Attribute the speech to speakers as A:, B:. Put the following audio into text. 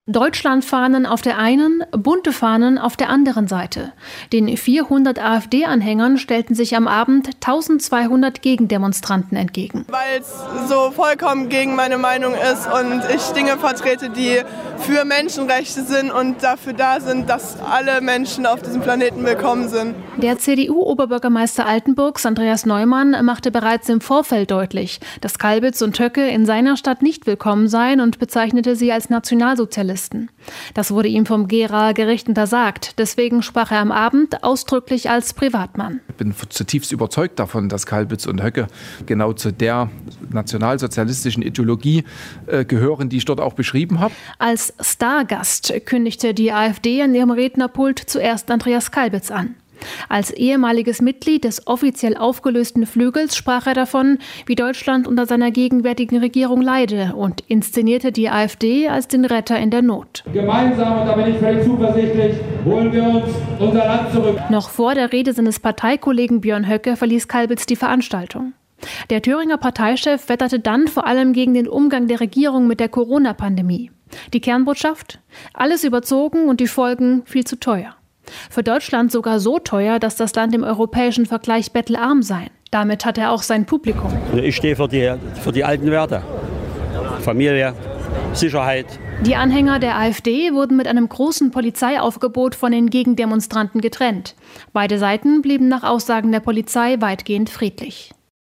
A: Deutschlandfahnen auf der einen, bunte Fahnen auf der anderen Seite. Den 400 AfD-Anhängern stellten sich am Abend 1200 Gegendemonstranten entgegen.
B: Weil es so vollkommen gegen meine Meinung ist und ich Dinge vertrete, die für Menschenrechte sind und dafür da sind, dass alle Menschen auf diesem Planeten willkommen sind.
A: Der CDU-Oberbürgermeister Altenburgs, Andreas Neumann, machte bereits im Vorfeld deutlich, dass Kalbitz und Höcke in seiner Stadt nicht willkommen seien und bezeichnete sie als Nationalsozialisten. Das wurde ihm vom Geraer Gericht untersagt. Deswegen sprach er am Abend ausdrücklich als Privatmann.
C: Ich bin zutiefst überzeugt davon, dass Kalbitz und Höcke genau zu der nationalsozialistischen Ideologie gehören, die ich dort auch beschrieben habe.
A: Als Stargast kündigte die AfD an ihrem Rednerpult zuerst Andreas Kalbitz an. Als ehemaliges Mitglied des offiziell aufgelösten Flügels sprach er davon, wie Deutschland unter seiner gegenwärtigen Regierung leide und inszenierte die AfD als den Retter in der Not.
D: Gemeinsam, und da bin ich völlig zuversichtlich, holen wir uns unser Land zurück.
A: Noch vor der Rede seines Parteikollegen Björn Höcke verließ Kalbitz die Veranstaltung. Der Thüringer Parteichef wetterte dann vor allem gegen den Umgang der Regierung mit der Corona-Pandemie. Die Kernbotschaft? Alles überzogen und die Folgen viel zu teuer. Für Deutschland sogar so teuer, dass das Land im europäischen Vergleich bettelarm sei. Damit hat er auch sein Publikum.
E: Ich stehe für die alten Werte. Familie, Sicherheit.
A: Die Anhänger der AfD wurden mit einem großen Polizeiaufgebot von den Gegendemonstranten getrennt. Beide Seiten blieben nach Aussagen der Polizei weitgehend friedlich.